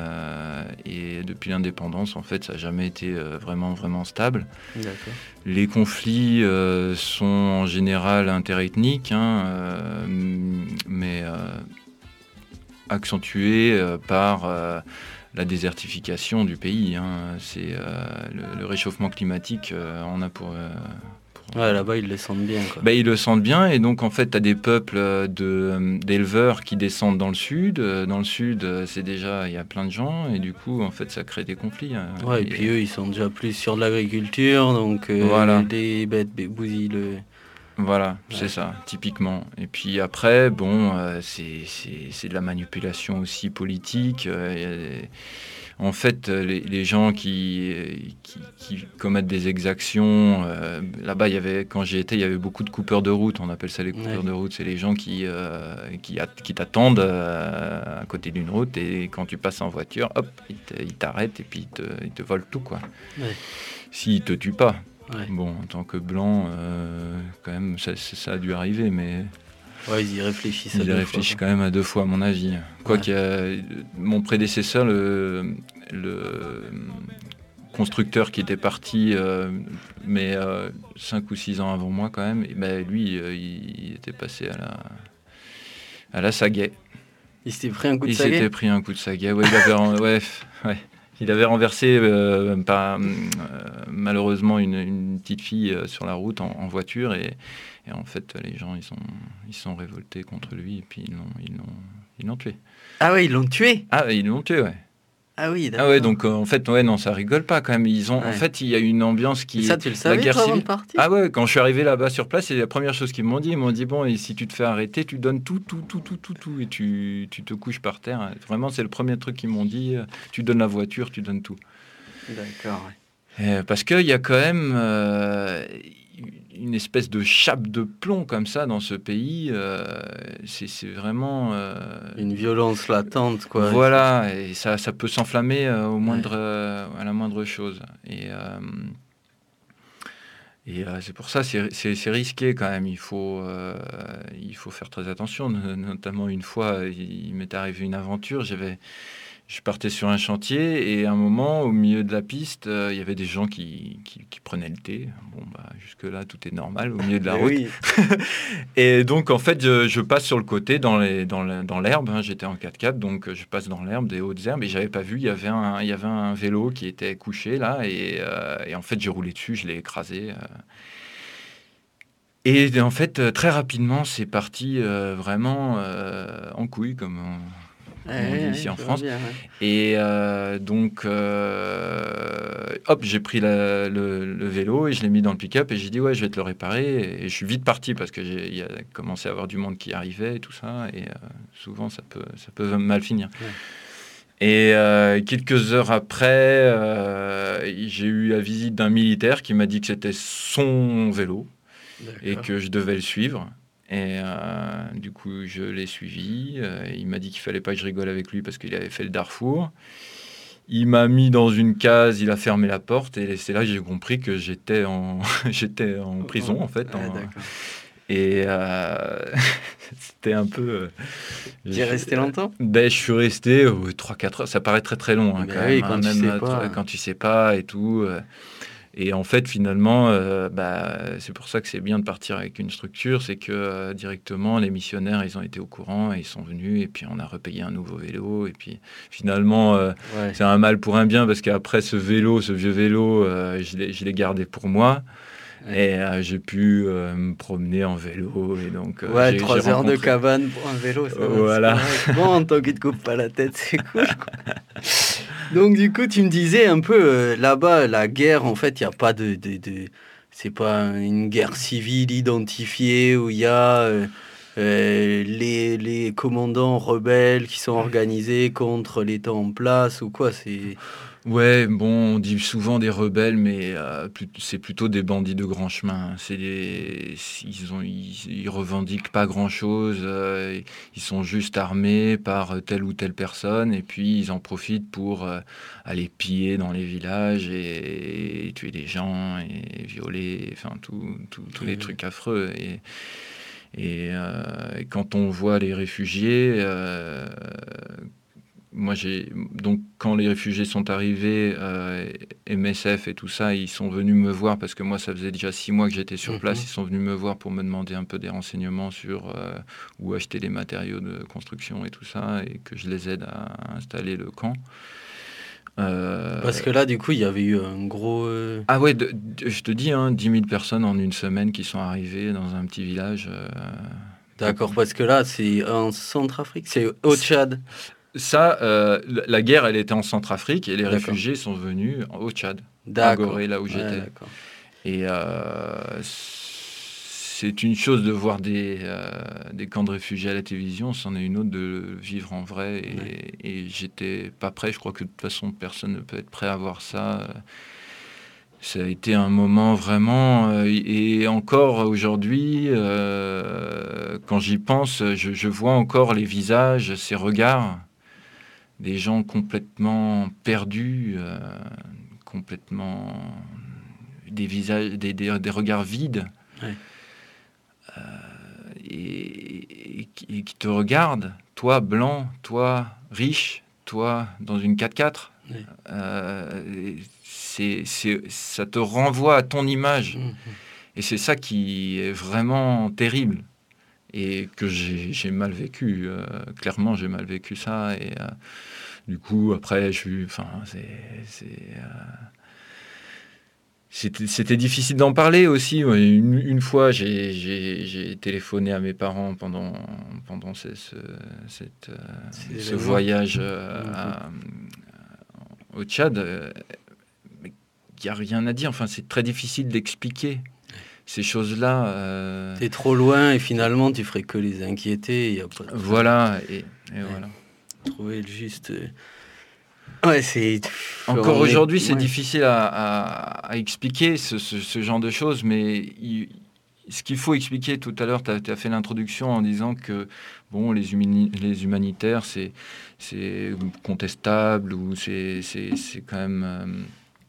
Et depuis l'indépendance, en fait, ça n'a jamais été vraiment stable. D'accord. Les conflits sont en général interethniques, hein, mais accentués par la désertification du pays. Hein. C'est le réchauffement climatique en a pour... Ouais, là-bas, ils le sentent bien, quoi. Ils le sentent bien, et donc, en fait, tu as des peuples d'éleveurs qui descendent dans le sud. Dans le sud, c'est déjà, il y a plein de gens, et du coup, en fait, ça crée des conflits. Ouais, et puis eux, ils sont déjà plus sur de l'agriculture, donc voilà. Les bêtes bousillent Voilà, ouais. C'est ça, typiquement. Et puis après, bon, c'est de la manipulation aussi politique. En fait, les gens qui commettent des exactions, là-bas, quand j'y étais, il y avait beaucoup de coupeurs de route. On appelle ça les coupeurs de route. C'est les gens qui t'attendent à côté d'une route, et quand tu passes en voiture, hop, ils t'arrêtent et puis ils te volent tout, quoi. Ouais. S'ils te tuent pas. Ouais. Bon, en tant que blanc, quand même, ça a dû arriver, mais... Ouais, ils y réfléchissent Ils y réfléchissent quand même à 2 fois, à mon avis. Quoique, mon prédécesseur, le constructeur qui était parti, mais 5 ou 6 ans avant moi quand même, et lui, il était passé à la Sagaie. Il s'était pris un coup de Sagaie ? Il s'était pris un coup de Sagaie, ouais, il avait renversé malheureusement une petite fille sur la route en voiture, et en fait les gens ils sont révoltés contre lui, et puis ils l'ont tué. Ah ouais, ils l'ont tué ? Ah, ils l'ont tué, ouais. Ah oui, d'accord. Ah ouais, donc en fait, ouais, non, ça rigole pas quand même. En fait, il y a une ambiance qui... Et ça, tu le savais, toi, avant de partir ? Ah ouais, quand je suis arrivé là-bas sur place, c'est la première chose qu'ils m'ont dit. Ils m'ont dit, bon, et si tu te fais arrêter, tu donnes tout, et tu te couches par terre. Vraiment, c'est le premier truc qu'ils m'ont dit. Tu donnes la voiture, tu donnes tout. D'accord, parce qu'il y a quand même une espèce de chape de plomb comme ça dans ce pays. C'est vraiment... une violence latente, quoi. Voilà, et ça peut s'enflammer à la moindre chose. Et c'est pour ça, c'est risqué quand même. Il faut faire très attention. Notamment une fois, il m'est arrivé une aventure. je partais sur un chantier et à un moment, au milieu de la piste, il y avait des gens qui prenaient le thé. Bon, jusque-là, tout est normal au milieu de la route. Oui. Et donc, en fait, je passe sur le côté dans l'herbe. Hein. J'étais en 4x4, donc je passe dans l'herbe, des hautes herbes, et j'avais pas vu. Il y avait un vélo qui était couché là, et en fait, j'ai roulé dessus, je l'ai écrasé. Et en fait, très rapidement, c'est parti vraiment en couille, comme on dit ici en France. Bien, ouais. Et donc, hop, j'ai pris le vélo et je l'ai mis dans le pick-up et j'ai dit, ouais, je vais te le réparer. Et je suis vite parti parce qu'il y a commencé à avoir du monde qui arrivait et tout ça. Et souvent, ça peut mal finir. Ouais. Et quelques heures après, j'ai eu la visite d'un militaire qui m'a dit que c'était son vélo. D'accord. Et que je devais le suivre. Et du coup, je l'ai suivi. Il m'a dit qu'il fallait pas que je rigole avec lui parce qu'il avait fait le Darfour. Il m'a mis dans une case, il a fermé la porte. Et c'est là que j'ai compris que j'étais en prison, en fait. Et c'était un peu... Tu es resté longtemps ? Je suis resté 3-4 heures. Ça paraît très très long, hein, quand même. Quand tu sais pas. Quand tu sais pas et tout... Et en fait, finalement, c'est pour ça que c'est bien de partir avec une structure, c'est que directement, les missionnaires, ils ont été au courant, et ils sont venus, et puis on a repayé un nouveau vélo. Et puis finalement, c'est un mal pour un bien, parce qu'après ce vieux vélo, je l'ai gardé pour moi. Et j'ai pu me promener en vélo. Et donc, 3 heures de cabane pour un vélo, ça voilà. Bon, tant qu'il ne te coupe pas la tête, c'est cool. Donc, du coup, tu me disais un peu, là-bas, la guerre, en fait, il n'y a pas de... C'est pas une guerre civile identifiée où il y a les commandants rebelles qui sont organisés contre l'État en place ou quoi, c'est... Ouais, bon, on dit souvent des rebelles, mais c'est plutôt des bandits de grand chemin. Ils revendiquent pas grand-chose. Ils sont juste armés par telle ou telle personne, et puis ils en profitent pour aller piller dans les villages et tuer des gens et violer, enfin tous les trucs affreux. Et quand on voit les réfugiés. Donc, quand les réfugiés sont arrivés, MSF et tout ça, ils sont venus me voir parce que moi, ça faisait déjà 6 mois que j'étais sur place. Ils sont venus me voir pour me demander un peu des renseignements sur où acheter les matériaux de construction et tout ça, et que je les aide à installer le camp. Parce que là, du coup, il y avait eu un gros... Ah ouais, je te dis, 10 000 personnes en une semaine qui sont arrivées dans un petit village. D'accord, parce que là, c'est en Centrafrique, c'est au Tchad. Ça, la guerre, elle était en Centrafrique et les réfugiés sont venus au Tchad, à Gorée, là où j'étais. D'accord. Et c'est une chose de voir des camps de réfugiés à la télévision, c'en est une autre de le vivre en vrai. Et j'étais pas prêt. Je crois que de toute façon, personne ne peut être prêt à voir ça. Ça a été un moment vraiment... et encore aujourd'hui, quand j'y pense, je vois encore les visages, ces regards... Des gens complètement perdus, complètement des visages, des regards vides, et qui te regardent, toi blanc, toi riche, toi dans une 4x4. Ça te renvoie à ton image, et c'est ça qui est vraiment terrible. Et que j'ai mal vécu. Clairement, j'ai mal vécu ça. Et du coup, après, c'était difficile d'en parler aussi. Une fois, j'ai téléphoné à mes parents pendant ce voyage au Tchad. Mais il n'y a rien à dire. Enfin, c'est très difficile d'expliquer. Ces choses-là... T'es trop loin et finalement, tu ferais que les inquiéter. Y a pas de... Voilà, et voilà. Trouver le juste... Ouais, c'est... Encore aujourd'hui, c'est difficile à expliquer ce genre de choses, mais ce qu'il faut expliquer, tout à l'heure, tu as fait l'introduction en disant que bon, les humanitaires, c'est contestable, ou c'est quand même...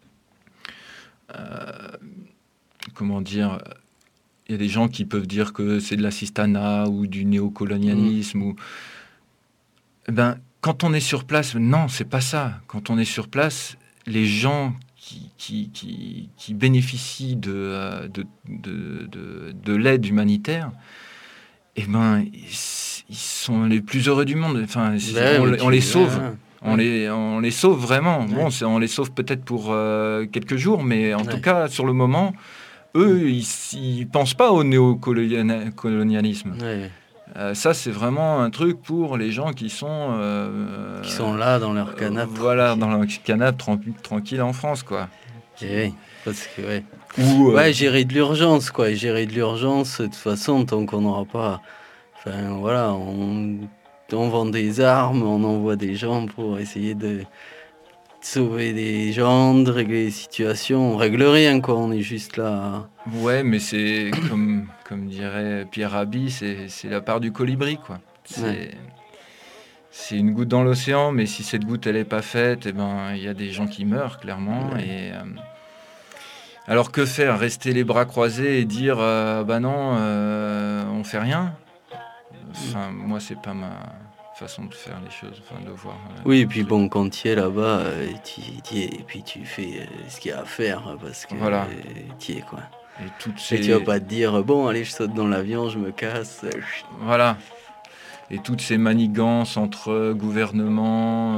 comment dire, il y a des gens qui peuvent dire que c'est de l'assistanat ou du néocolonialisme. quand on est sur place, non, c'est pas ça. Quand on est sur place, les gens qui bénéficient de l'aide humanitaire, eh ben, ils sont les plus heureux du monde. Enfin, on les sauve. On les sauve vraiment. Ouais. Bon, on les sauve peut-être pour quelques jours, mais en tout cas, sur le moment, eux, ils pensent pas au néocolonialisme. Ouais. Ça, c'est vraiment un truc pour les gens qui sont là dans leur canapé. Voilà, dans leur canapé tranquille en France, quoi. Oui, parce que gérer de l'urgence, quoi. Et gérer de l'urgence, de toute façon, tant qu'on n'aura pas... Enfin, voilà, on vend des armes, on envoie des gens pour essayer de sauver des gens, de régler les situations. On règle rien, quoi. On est juste là... Ouais, mais c'est comme dirait Pierre Rabhi, c'est la part du colibri, quoi. C'est une goutte dans l'océan, mais si cette goutte elle est pas faite, eh ben il y a des gens qui meurent clairement. Ouais. Et alors que faire ? Rester les bras croisés et dire non, on fait rien. Enfin, moi c'est pas ma façon de faire les choses, de voir. Oui, et puis bon, quand tu es là-bas, tu y es, et puis tu fais ce qu'il y a à faire parce que tu y es, quoi. Et tu vas pas te dire bon, allez, je saute dans l'avion, je me casse. Voilà. Et toutes ces manigances entre gouvernements,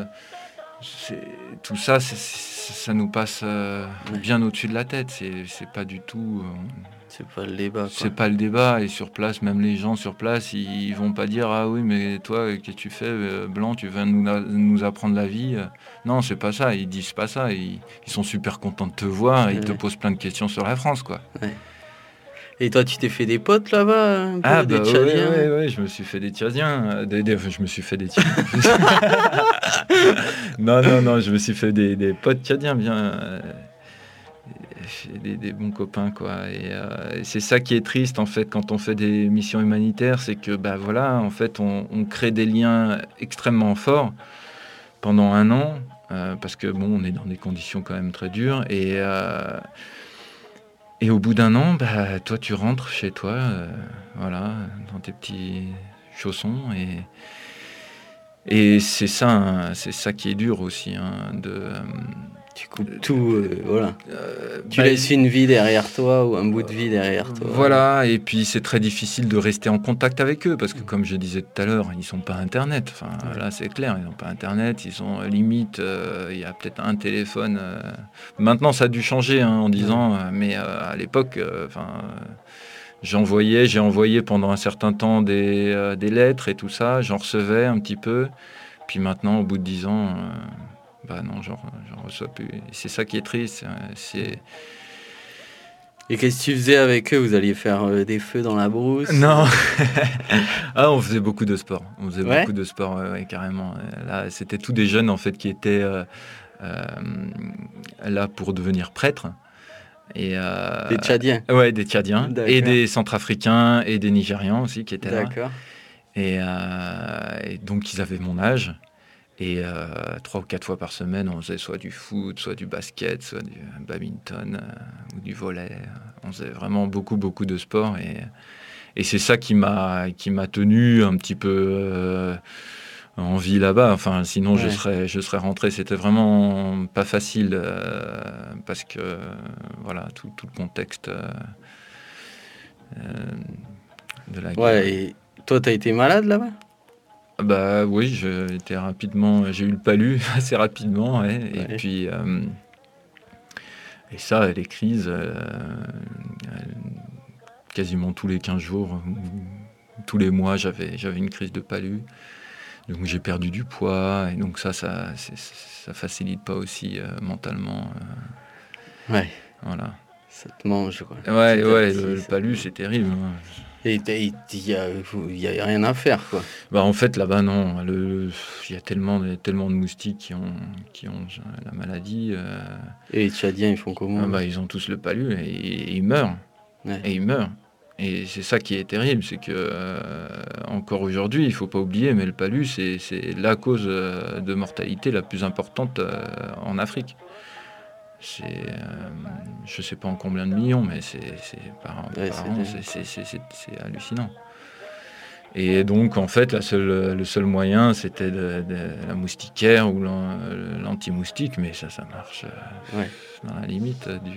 tout ça, ça nous passe bien au-dessus de la tête. C'est pas du tout. C'est pas le débat, quoi. C'est pas le débat. Et sur place, même les gens sur place, ils vont pas dire ah oui, mais toi, qu'est-ce que tu fais, blanc, tu viens nous apprendre la vie. Non, c'est pas ça. Ils disent pas ça. Ils sont super contents de te voir. Et ils te posent plein de questions sur la France, quoi. Ouais. Et toi, tu t'es fait des potes là-bas, des Tchadiens? Oui, je me suis fait des Tchadiens. Je me suis fait des Tchadiens. non, je me suis fait des potes Tchadiens, bien. Des bons copains, quoi. Et c'est ça qui est triste, en fait, quand on fait des missions humanitaires, c'est que, en fait, on crée des liens extrêmement forts pendant 1 an, parce que, on est dans des conditions quand même très dures, et au bout d'1 an, toi, tu rentres chez toi, dans tes petits chaussons, et c'est ça qui est dur aussi, tu coupes tout, tu laisses une vie derrière toi ou un bout de vie derrière toi. Voilà, et puis c'est très difficile de rester en contact avec eux parce que, comme je disais tout à l'heure, ils sont pas Internet. Enfin, là, c'est clair, ils n'ont pas Internet. Ils sont limite, il y a peut-être un téléphone. Maintenant, ça a dû changer en 10 ans, mais à l'époque, j'ai envoyé pendant un certain temps des lettres et tout ça. J'en recevais un petit peu. Puis maintenant, au bout de 10 ans... non, j'en reçois plus. Et c'est ça qui est triste. Et qu'est-ce que tu faisais avec eux ? Vous alliez faire des feux dans la brousse ? Non. On faisait beaucoup de sport. Beaucoup de sport, carrément. Là, c'était tous des jeunes, en fait, qui étaient là pour devenir prêtres. Et, des Tchadiens ? Ouais, des Tchadiens. D'accord. Et des Centrafricains et des Nigérians aussi qui étaient là. D'accord. Et donc, ils avaient mon âge. Et 3 ou 4 fois par semaine, on faisait soit du foot, soit du basket, soit du badminton ou du volley. On faisait vraiment beaucoup de sport. Et c'est ça qui m'a tenu un petit peu en vie là-bas. Enfin, sinon, je serais rentré. C'était vraiment pas facile parce que, tout le contexte de la guerre. Ouais, et toi, t'as été malade là-bas ? Oui, j'ai eu le palu assez rapidement, ouais. Et puis et ça, les crises, quasiment tous les 15 jours, tous les mois, j'avais une crise de palu. Donc j'ai perdu du poids, et donc ça facilite pas aussi mentalement. Ouais. Voilà. Ça te mange, quoi. Ouais, le palu, c'est terrible. Et il y a rien à faire, quoi. En fait, là-bas, non. Il y a tellement de moustiques qui ont la maladie. Et les Tchadiens, ils font comment ? Ils ont tous le palu et ils meurent. Ouais. Et ils meurent. Et c'est ça qui est terrible, c'est que encore aujourd'hui, il faut pas oublier, mais le palu, c'est la cause de mortalité la plus importante en Afrique. Je sais pas en combien de millions, mais c'est par an, c'est hallucinant. Et donc, en fait, le seul moyen, c'était la moustiquaire ou l'anti-moustique, mais ça marche dans la limite du...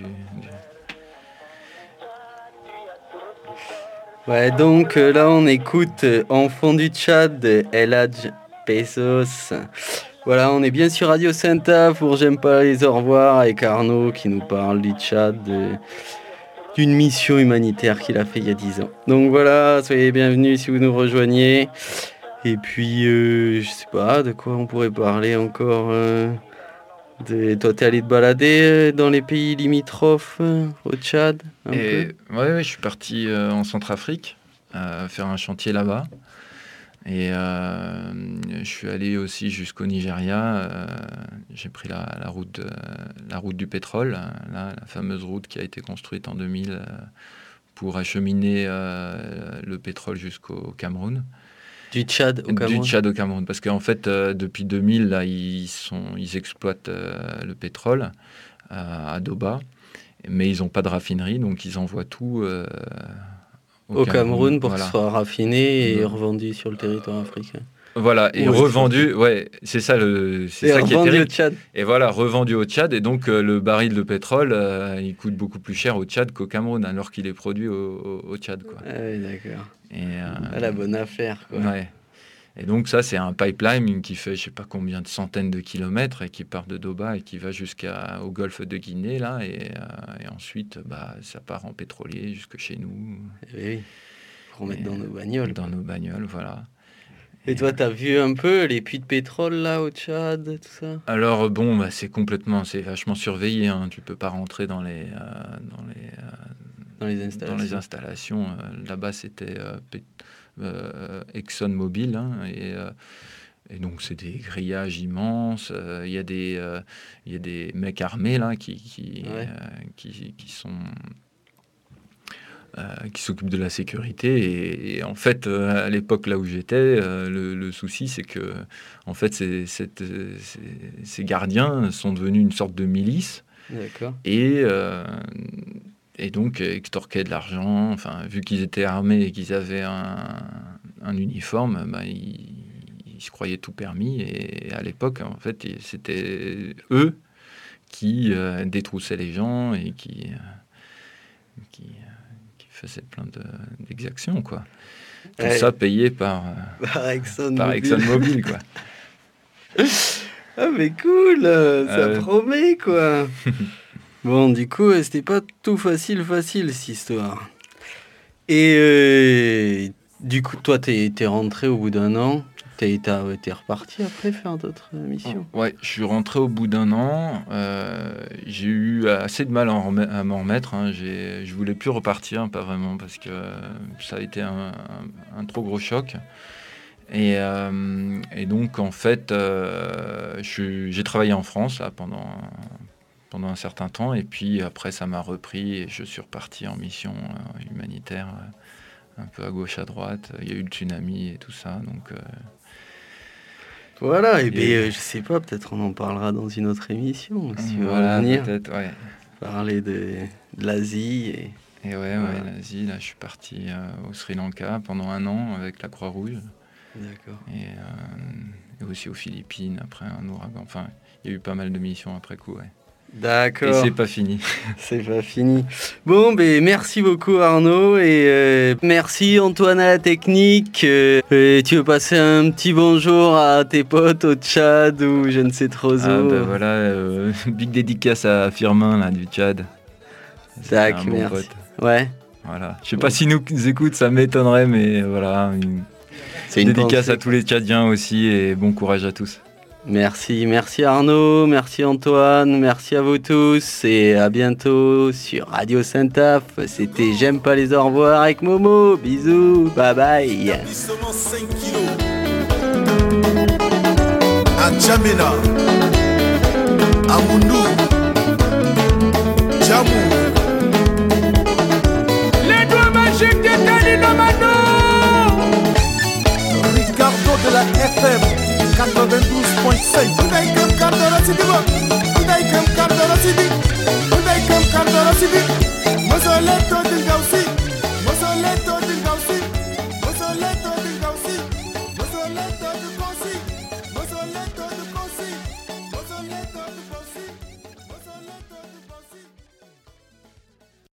Ouais, donc là, on écoute Enfant du Tchad de El Hadj Pesos. Voilà, on est bien sur Radio Santa pour J'aime pas les au revoir avec Arnaud qui nous parle du Tchad, d'une mission humanitaire qu'il a fait il y a 10 ans. Donc voilà, soyez bienvenus si vous nous rejoignez. Et puis, je sais pas de quoi on pourrait parler encore. Toi, t'es allé te balader dans les pays limitrophes au Tchad peu. Ouais, je suis parti en Centrafrique faire un chantier là-bas. Et je suis allé aussi jusqu'au Nigeria. J'ai pris la route du pétrole, la fameuse route qui a été construite en 2000 pour acheminer le pétrole jusqu'au Cameroun. Du Tchad au Cameroun. Du Tchad au Cameroun, parce qu'en fait, depuis 2000, là, ils exploitent le pétrole à Doba, mais ils n'ont pas de raffinerie, donc ils envoient tout au Cameroun pour que ce soit raffiné et revendu sur le territoire africain. Voilà, et revendu, c'est ça qui est terrible. Au Tchad. Et voilà, revendu au Tchad, et donc le baril de pétrole, il coûte beaucoup plus cher au Tchad qu'au Cameroun, alors qu'il est produit au Tchad, quoi. Ah oui, d'accord. La bonne affaire, quoi. Ouais. Et donc ça, c'est un pipeline qui fait je sais pas combien de centaines de kilomètres et qui part de Doba et qui va jusqu'au golfe de Guinée, là, et ensuite, ça part en pétrolier jusque chez nous. Oui, pour mettre dans nos bagnoles. Dans nos bagnoles, voilà. Et toi, t'as vu un peu les puits de pétrole, là, au Tchad, tout ça ? Alors, c'est vachement surveillé, hein. Tu peux pas rentrer dans les installations. Là-bas, c'était ExxonMobil, hein, et donc c'est des grillages immenses. Il y a des mecs armés là qui s'occupent de la sécurité, et en fait à l'époque là où j'étais, le souci c'est que en fait ces gardiens sont devenus une sorte de milice. D'accord. Et donc extorquaient de l'argent. Enfin, vu qu'ils étaient armés et qu'ils avaient un uniforme, ils se croyaient tout permis. Et à l'époque, en fait, c'était eux qui détroussaient les gens et qui faisaient plein d'exactions, quoi. Tout ça payé par ExxonMobil, quoi. Ah mais cool, ça promet, quoi. Bon, du coup, c'était pas tout facile cette histoire. Et du coup, toi, t'es rentré au bout d'un an. T'es reparti après faire d'autres missions. Ouais, je suis rentré au bout d'un an. J'ai eu assez de mal à m'en remettre, hein. Je voulais plus repartir, pas vraiment, parce que ça a été un trop gros choc. Et donc, en fait, j'ai travaillé en France là, pendant un certain temps, et puis après ça m'a repris et je suis reparti en mission humanitaire un peu à gauche à droite. Il y a eu le tsunami et tout ça, donc voilà. Et bien je sais pas, peut-être on en parlera dans une autre émission si voilà, on va venir, peut-être, ouais. Parler de l'Asie et voilà. L'Asie, là je suis parti au Sri Lanka pendant 1 an avec la Croix-Rouge. D'accord. Et aussi aux Philippines après un ouragan. Enfin, il y a eu pas mal de missions après coup, ouais. D'accord. Et c'est pas fini. C'est pas fini. Bon, merci beaucoup Arnaud, et merci Antoine à la technique. Tu veux passer un petit bonjour à tes potes au Tchad ou je ne sais trop où. Voilà, big dédicace à Firmin là, du Tchad. D'accord, merci. Pote. Ouais. Voilà. Je sais pas s'ils nous écoutent, ça m'étonnerait, mais voilà. C'est une dédicace pensée à tous les Tchadiens aussi, et bon courage à tous. Merci Arnaud, merci Antoine, merci à vous tous, et à bientôt sur Radio Saint-Af. C'était J'aime pas les au revoir avec Momo. Bisous, bye bye. À Djamena, à Moundou, Djamou. Les doigts magiques de Kalina Mano. Ricardo de la FM 92.5. Udaikam Kardora Sidiba. Udaikam Kardora Sidi. Udaikam Kardora Sidi. Mosoleto Dilgausi. Mosoleto Dilgausi. Mosoleto Dilgausi. merci.